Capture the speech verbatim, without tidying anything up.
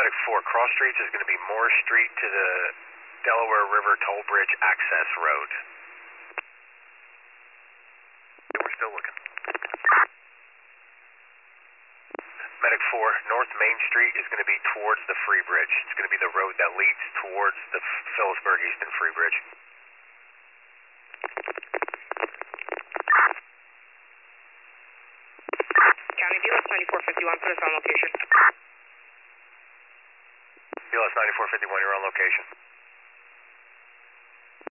Medic four, cross streets is going to be Moore Street to the Delaware River Toll Bridge access road. Yeah, we're still looking. Medic four, North Main Street is going to be towards the Free Bridge. It's going to be the road that leads towards the Phillipsburg Easton Free Bridge. County B L S ninety-four fifty-one, put us on location. B L S ninety-four fifty-one, you're on location.